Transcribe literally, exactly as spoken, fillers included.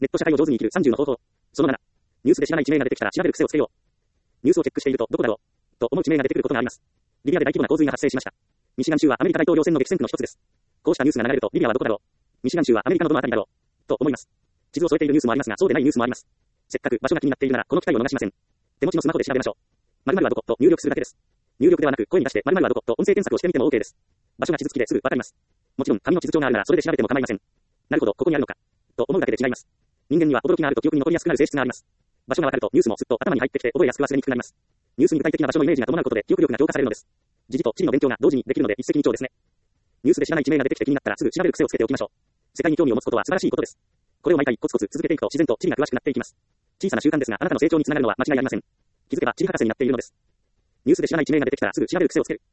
ネット社会を上手に生きるさんじゅうの方法。そのなな。ニュースで知らない地名が出てきたら調べる癖をつけよう。ニュースをチェックしているとどこだろうと思う地名が出てくることがあります。リビアで大規模な洪水が発生しました。ミシガン州はアメリカ大統領選の激戦区の一つです。こうしたニュースが流れるとリビアはどこだろう。ミシガン州はアメリカのどのあたりだろうと思います。地図を添えているニュースもありますが、そうでないニュースもあります。せっかく場所が気になっているならこの機会を逃しません。手持ちのスマホで調べましょう。〇〇はどこと入力するだけです。入力ではなく声に出して〇〇はどこと音声検索をしてみても OK です。場所が地図付きですぐわかります。もちろん紙の地図帳があるならそれで調べても構いません。なるほど、ここにあるのかと思うだけで違います。人間には驚きがあると記憶に残りやすくなる性質があります。場所がわかるとニュースもすっと頭に入ってきて覚えやすく忘れにくくなります。ニュースに具体的な場所のイメージが伴うことで記憶力が強化されるのです。時事と地理の勉強が同時にできるので一石二鳥ですね。ニュースで知らない地名が出てきて気になったらすぐ調べる癖をつけておきましょう。世界に興味を持つことは素晴らしいことです。これを毎回コツコツ続けていくと自然と地理が詳しくなっていきます。小さな習慣ですがあなたの成長につながるのは間違いありません。気づけば地理博士になっているのです。ニュースで知らない地名が出てきたらすぐ調べる癖をつける。